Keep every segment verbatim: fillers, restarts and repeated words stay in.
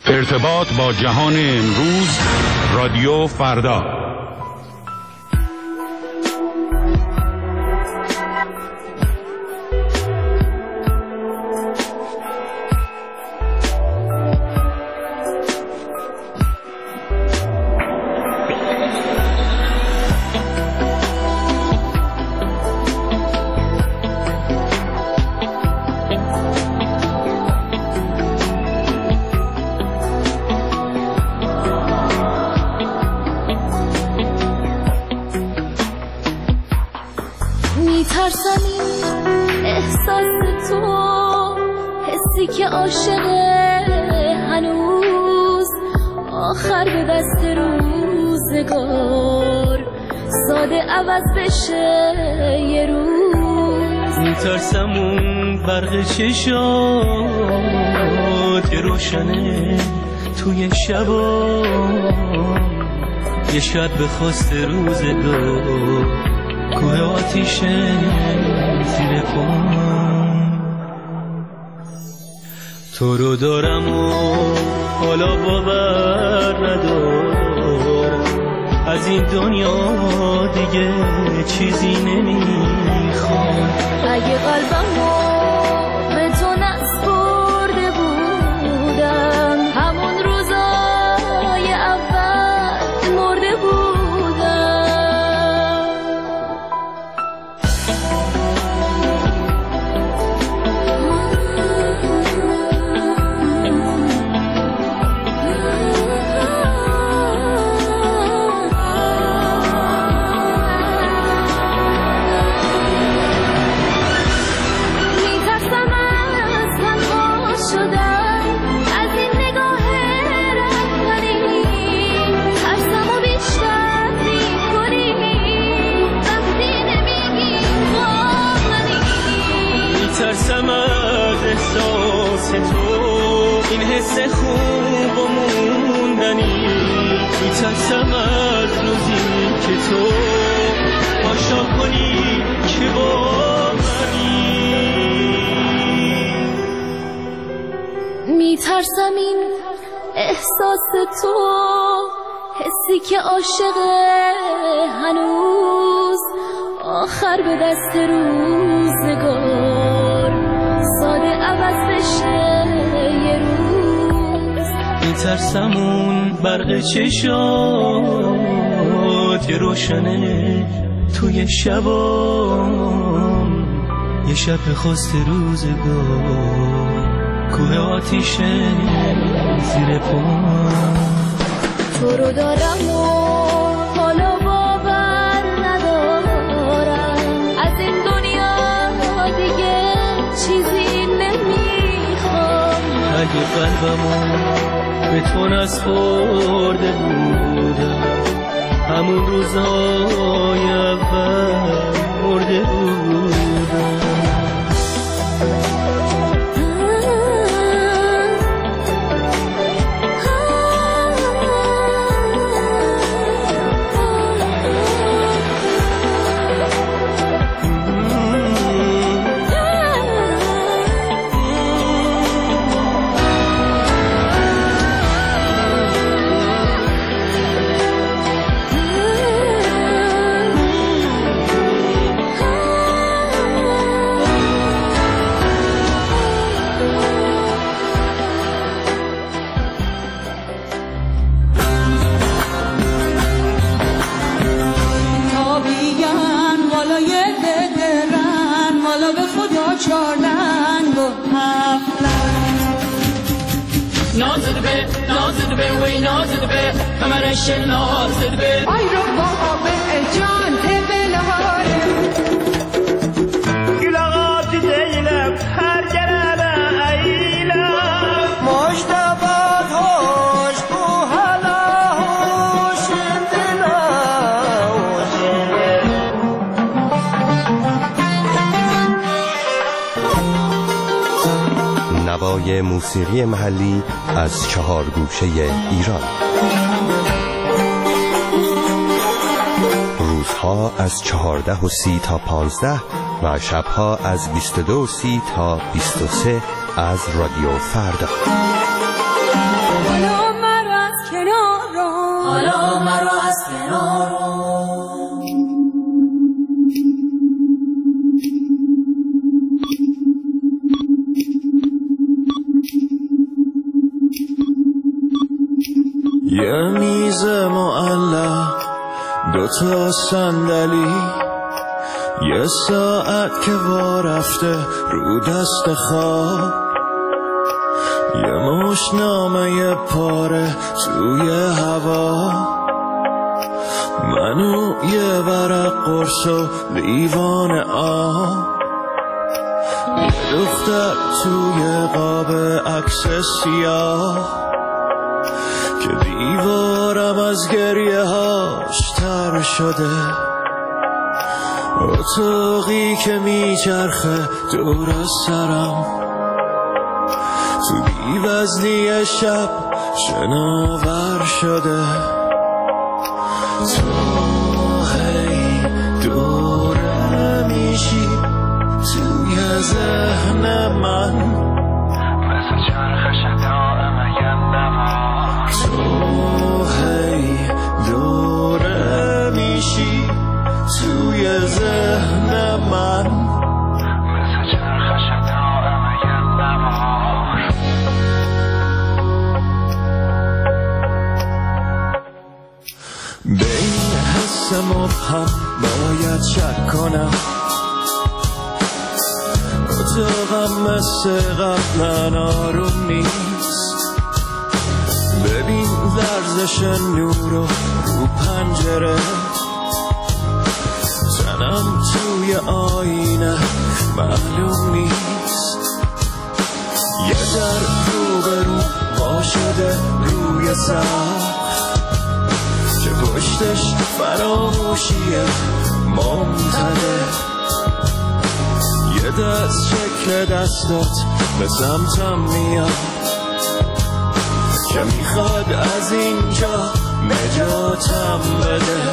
ارتباط با جهان امروز، رادیو فردا. میترسم این احساس تو، حسی که عاشقه هنوز، آخر به دست روزگار ساده عوض بشه یه روز. میترسم اون برق چشات که روشنه توی شبا، یه شب به خواست روزگار کوه آتیشه زیر پام. تو رو دارم و حالا باور ندارم، از این دنیا دیگه چیزی نمیخوام. اگه قلبمو به تو نسپرده بودم، همون روزای اول مرده بودم. میترسم از احساس تو، این حس خوب و موندنی. میترسم از روزی که تو پاشا کنی که با منی. میترسم این احساس تو، حسی که عاشقه هنوز، آخر به دست روزگار ساده عوض بشه یه روز. میترسم اون برق چشات که روشنه توی شبا، یه شب خواست روزگار کوه آتیشه زیر پام. تو رو دارم و حالا باور ندارم، از این دنیا دیگه چیزی نمیخوام. اگه قلبمو به تو نسپرده بودم، همون روزای اول مرده بودم. نازد به نازد به وی نازد به همرش نازد به ای رو بابا به جان به نهار گلاغات دیلم هر جلاله ایلم مشتبات هوش کو حالا هوش دلا نوای موسیقی محلی از چهار گوشه ایران. روزها از چهارده و سی تا پانزده و شبها از بیست و دو و سی تا بیست و سه از رادیو فردا. از کنارم. یه میز معلق، دوتا صندلی، یه ساعت که وا رفته رو دست خواب، یه مش نامه پاره توی هوا، منو یه ورق قرص و لیوان آب، یه دختر توی قاب عکس سیاه که دیوارم از گریه هاش تر شده، اتاقی که میچرخه دور از سرم، تو بی‌وزنی شب شناور شده، تو هی دوره میشی توی ذهن من، مثل چرخش دائم یه نوار، تو هی دوره میشی توی ذهن من، مثل چرخش دائم یه نوار. به این حس مبهم باید شک کنم، اتاقم مثل قبلا آروم نیست، ببین لرزش نور رو پنجره، تنم توی آینه معلوم نیست، یه در رو به رو با شده روی سقف که پشتش فراموشیه ممتده، یه دست شکل دستات به سمتم میاد که میخواد از اینجا نجاتم بده،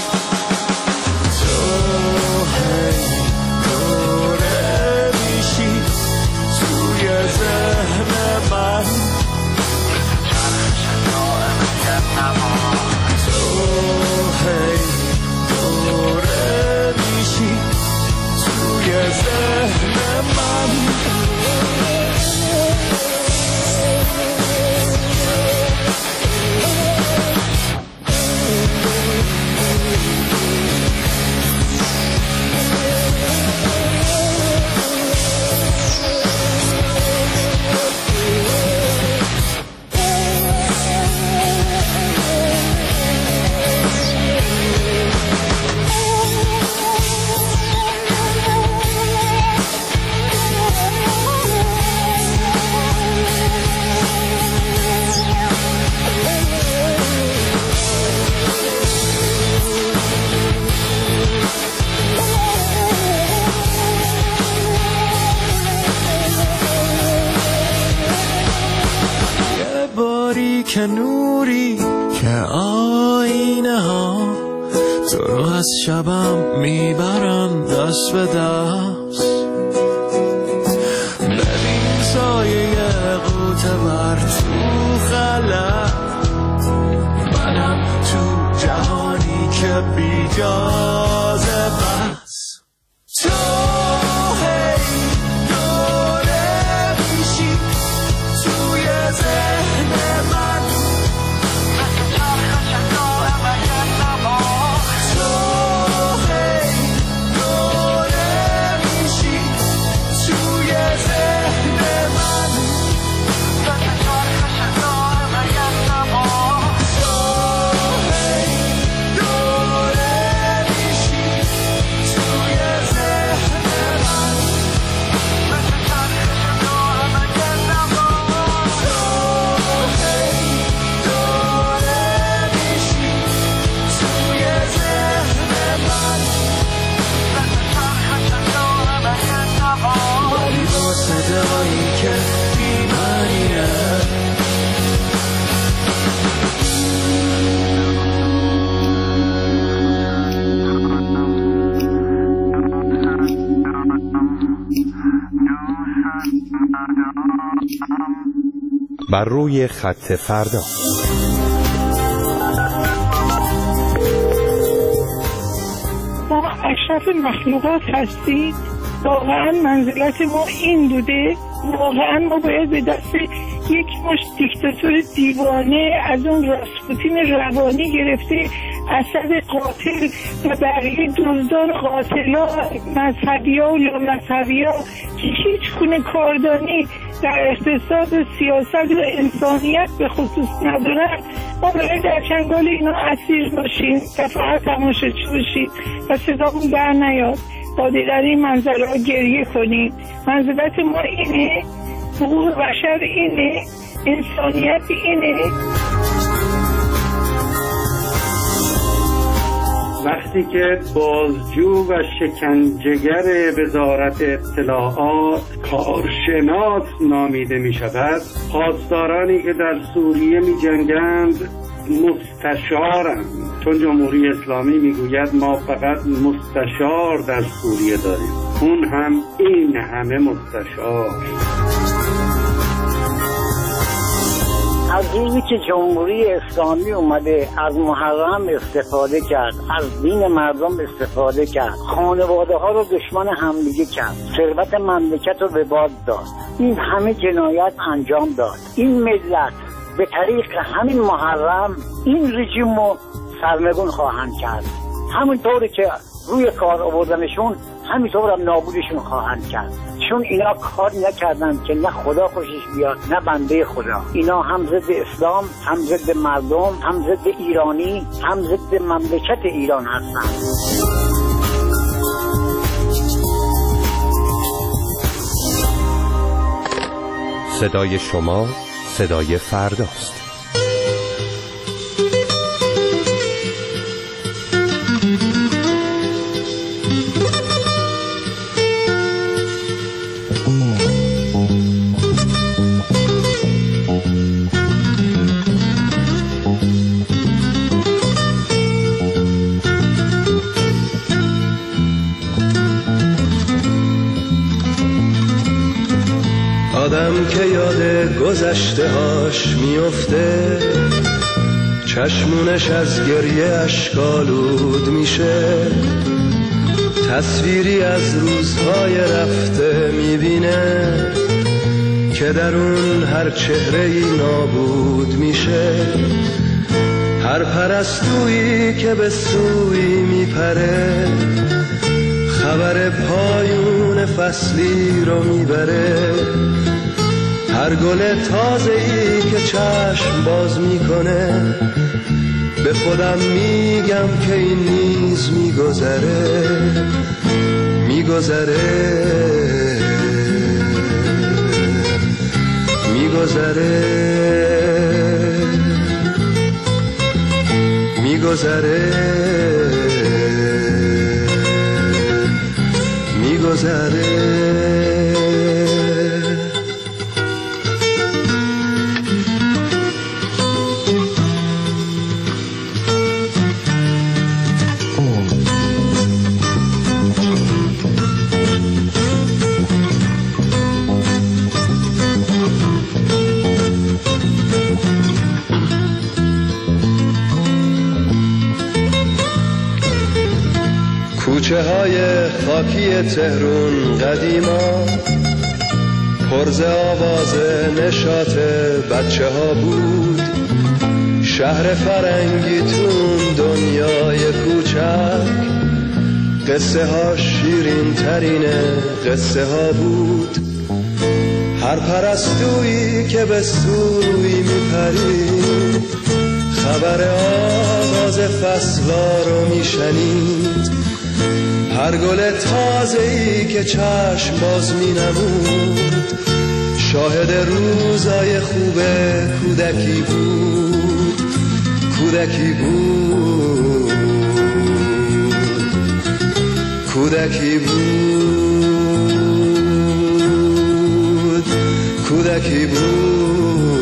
تو هی دوره میشی توی ذهن من، تو هی دوره میشی توی ذهن من. که نوری که آینه ها تو رو از شبم میبرن دست به دست، ببین سایه قوطه بر تو خلق، منم تو جهانی که بی جازه بس، تو هی دوره میشی توی ذهن من، بر روی خط فردا. اشرف مخلوقات هستید. واقعا منزلت ما این بوده. واقعا ما باید به دست یک مش دیکتاتور دیوانه از اون راسپوتین روانی گرفته اسد قاتل و بقیه دزدان قاتلا مذهبی ها و لامذهبی ها که هیچ گونه کاردانی در اقتصاد و سیاست و انسانیت به خصوص ندارن، ما باید در چنگال اینا اسیر باشیم و فقط تماشاچی باشیم و صدامون بر نیاد. با دیدن این منظره ها گریه کنیم. منزلت ما اینه، حقوق بشر اینه، انسانیت اینه. وقتی که بازجو و شکنجهگر وزارت اطلاعات کارشناس نامیده می شود، پاسدارانی که در سوریه می جنگند مستشارند، چون جمهوری اسلامی میگوید ما فقط مستشار در سوریه داریم، اون هم این همه مستشار. از روزی که جمهوری اسلامی اومده از محرم استفاده کرد، از دین مردم استفاده کرد، خانواده ها رو دشمن همدیگه کرد، ثروت مملکت رو به باد داد، این همه جنایت انجام داد، این ملت به طریق همین محرم این رژیم رو سرنگون خواهند کرد. همونطوری که روی کار آوردنشون همینطور هم نابودشون خواهند کرد، چون اینا کار نکردن که نه خدا خوشش بیاد نه بنده خدا. اینا هم ضد اسلام، هم ضد مردم، هم ضد ایرانی، هم ضد مملکت ایران هستن. صدای شما صدای فرداست. آدم که یاد گذشته هاش میفته، چشمونش از گریه اشکالود میشه، تصویری از روزهای رفته میبینه که در اون هر چهره‌ای نابود میشه. هر پرستویی که به سوی میپره، خبر پایون فصلی رو میبره. هر گل تازه‌ای که چشم باز میکنه، به خودم میگم که این نیز میگذره میگذره میگذره میگذره میگذره. کوچه های خاکی تهرون قدیما پرز آواز نشاط بچه ها بود. شهر فرنگی تون دنیای کوچک، قصه ها شیرین ترین قصه ها بود. هر پرستویی که به سوی میپرید، خبر آغاز فصلا رو میشنید. هر گل تازه‌ای که چشم باز می‌نمود، شاهد روزای خوب کودکی بود کودکی بود کودکی بود کودکی بود